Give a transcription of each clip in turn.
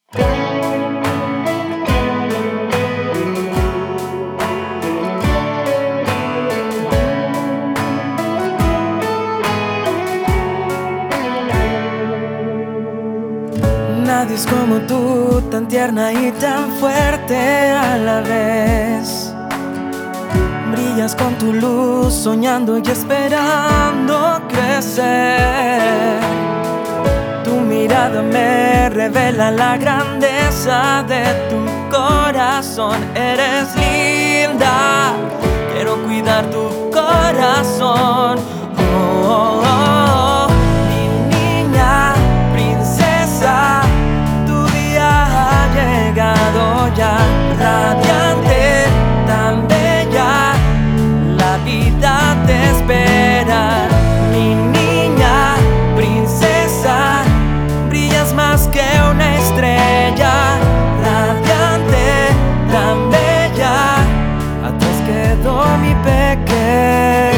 Nadie es como tú, tan tierna y tan fuerte a la vez. Brillas con tu luz, soñando y esperando crecer. Tu mirada me revela la grandeza de tu corazón. Eres linda, quiero cuidar tu corazón. Oh, oh, oh. Mi niña, princesa, tu día ha llegado ya. Radiante, tan bella, la vida te espera. Mi niña, princesa, brillas más que una estrella. Radiante, tan bella, atrás quedó mi pequeña.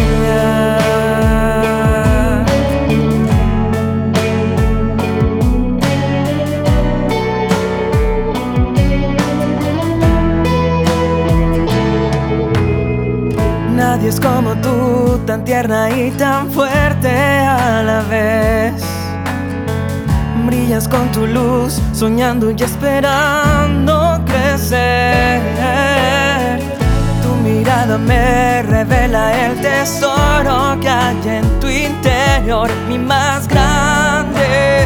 Nadie es como tú, tan tierna y tan fuerte a la vez. Brillas con tu luz, soñando y esperando crecer. Tu mirada me revela el tesoro que hay en tu interior. Mi más grande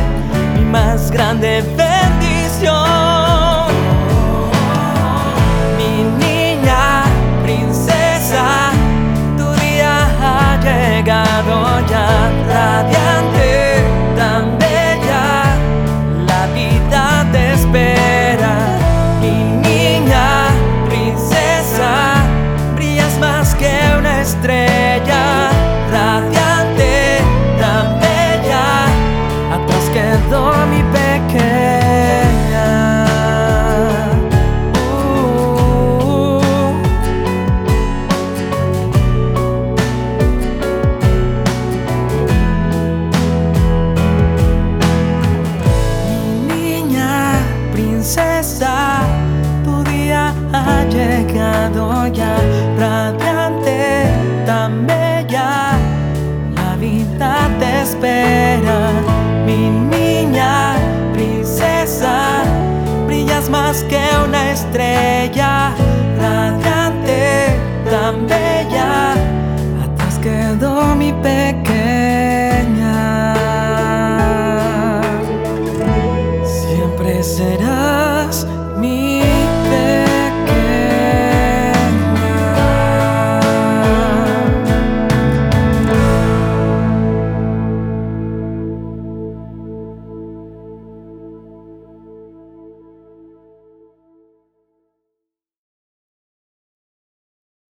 bendición. Mi niña, princesa, tu día ha llegado ya. Radiante, tan bella, la vida te espera. Mi niña, princesa, brillas más que una estrella. Radiante, tan bella, atrás quedó mi pequeña. Princesa, tu día ha llegado ya. Radiante, tan bella, la vida te espera. Mi niña, princesa, brillas más que una estrella. Radiante, tan bella, atrás quedó mi pequeña. Siempre serás mi